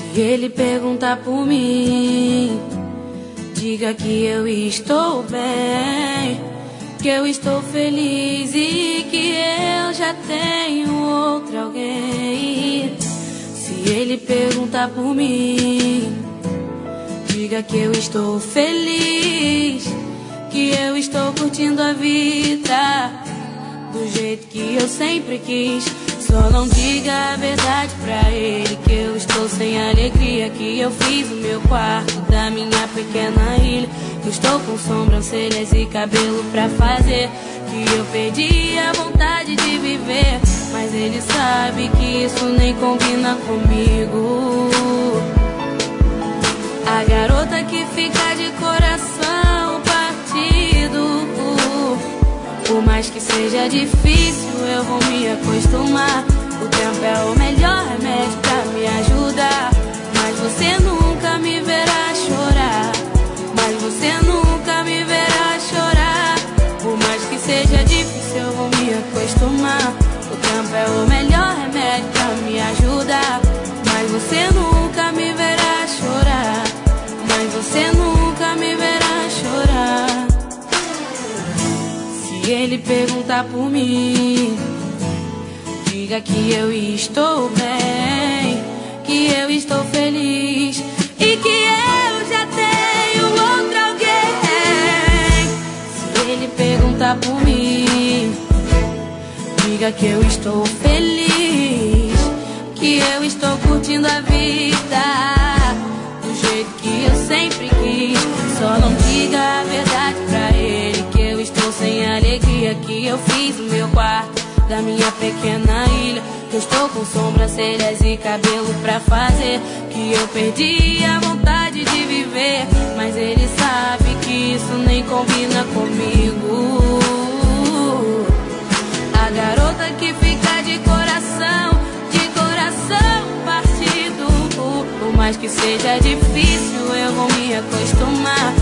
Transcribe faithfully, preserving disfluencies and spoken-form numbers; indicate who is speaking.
Speaker 1: Se ele perguntar por mim, diga que eu estou bem, que eu estou feliz e que eu já tenho outro alguém. Se ele perguntar por mim, diga que eu estou feliz, que eu estou curtindo a vida do jeito que eu sempre quis. Só não diga a verdade pra ele, que eu estou sem alegria, que eu fiz o meu quarto da minha pequena ilha, que eu estou com sobrancelhas e cabelo pra fazer, que eu perdi a vontade de viver. Mas ele sabe que isso nem combina comigo. A garota que fica de coração partido, por mais que seja difícil, eu vou me acostumar. O tempo é o melhor remédio pra me ajudar. Mas você nunca me verá chorar, mas você nunca me verá chorar. Por mais que seja difícil, eu vou me acostumar. O tempo é o melhor remédio pra me ajudar. Mas você nunca me verá chorar, mas você nunca me verá chorar. Se ele perguntar por mim, diga que eu estou bem, que eu estou feliz e que eu já tenho outro alguém. Se ele perguntar por mim, diga que eu estou feliz, que eu estou curtindo a vida do jeito que eu sempre quis. Só não diga a verdade pra ele, que eu estou sem alegria, que eu fiz o meu quarto da minha pequena ilha, que eu estou com sobrancelhas e cabelo pra fazer, que eu perdi a vontade de viver. Mas ele sabe que isso nem combina comigo. A garota que fica de coração, de coração partido, por mais que seja difícil, eu vou me acostumar.